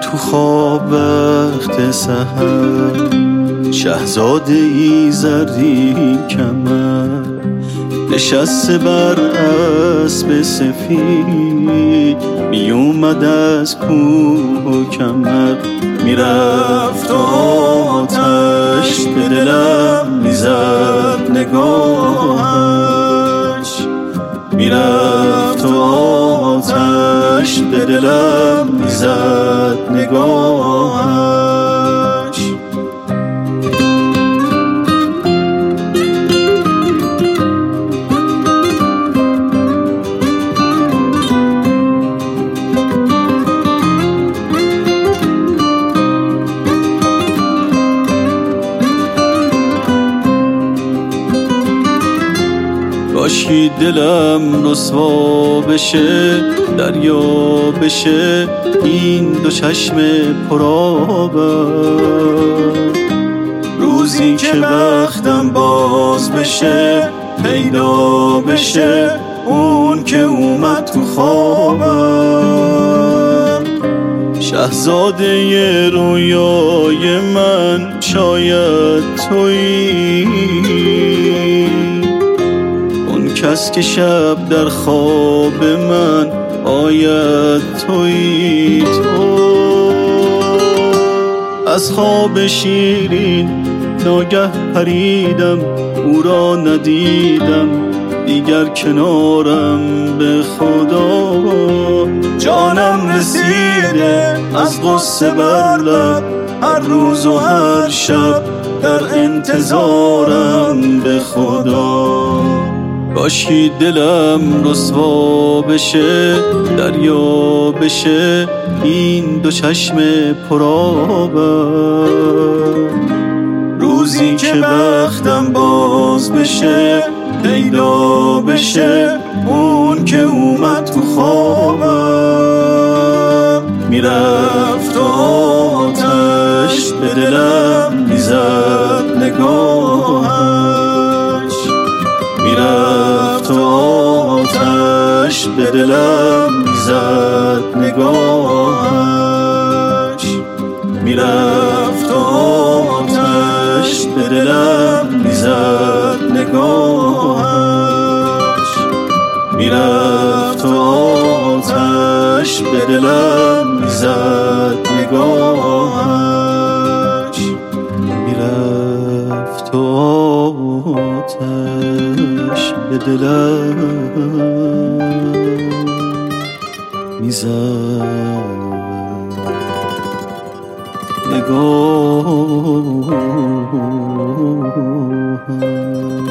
تو خواب وقت سحر، شهزاده ای زرین کمر، نشسته بر اسب سفید، می اومد از کوه و کمر. میرفت و آتش به دلم میزد نگاهش، میرفت و آتش به دلم میزد نگاهش. کاشکی دلم رسوا بشه، دریا بشه این دو چشم پرآبم. روزی که بختم باز بشه، پیدا بشه اون که اومد تو خوابم. شهزاده رویای من شاید تویی، کس که شب در خواب من آید تویی. تو از خواب شیرین ناگه پریدم، او را ندیدم دیگر کنارم. به خدا جانم رسیده از غصه بر لب، هر روز و هر شب در انتظارم. به خدا کاشکی دلم رسوا بشه، دریا بشه این دو چشم پرآبم. روزی که بختم باز بشه، پیدا بشه اون که اومد تو خوابم. میرفت و آتش به دلم میزد نگاهش، میرفت و آتش به دلم میزد نگاهش، میرفت و آتش به دلم میزد نگاهش، میرفت و آتش به دلم میزد نگاهش، میرفت و آتش به دلم میزد نگاهش.